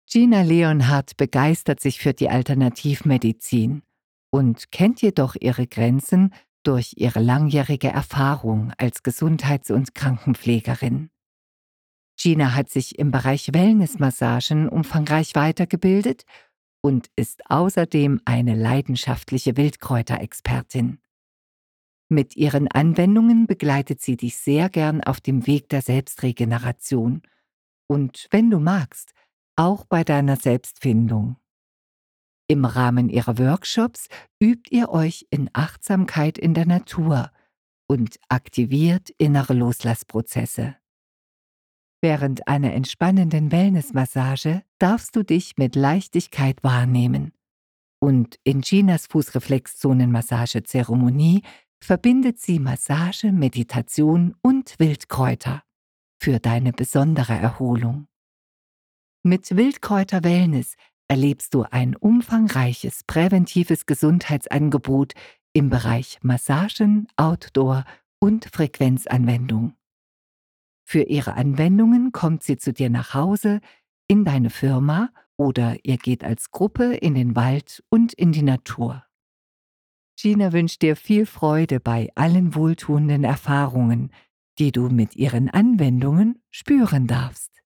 Gina Leonhardt begeistert sich für die Alternativmedizin und kennt jedoch ihre Grenzen durch ihre langjährige Erfahrung als Gesundheits- und Krankenpflegerin. Gina hat sich im Bereich Wellnessmassagen umfangreich weitergebildet und ist außerdem eine leidenschaftliche Wildkräuterexpertin. Mit ihren Anwendungen begleitet sie dich sehr gern auf dem Weg der Selbstregeneration und, wenn du magst, auch bei deiner Selbstfindung. Im Rahmen ihrer Workshops übt ihr euch in Achtsamkeit in der Natur und aktiviert innere Loslassprozesse. Während einer entspannenden Wellnessmassage darfst du dich mit Leichtigkeit wahrnehmen. Und in Ginas Fußreflexzonenmassagezeremonie verbindet sie Massage, Meditation und Wildkräuter für deine besondere Erholung. Mit Wildkräuter Wellness erlebst du ein umfangreiches präventives Gesundheitsangebot im Bereich Massagen, Outdoor und Frequenzanwendung. Für ihre Anwendungen kommt sie zu dir nach Hause, in deine Firma oder ihr geht als Gruppe in den Wald und in die Natur. Gina wünscht dir viel Freude bei allen wohltuenden Erfahrungen, die du mit ihren Anwendungen spüren darfst.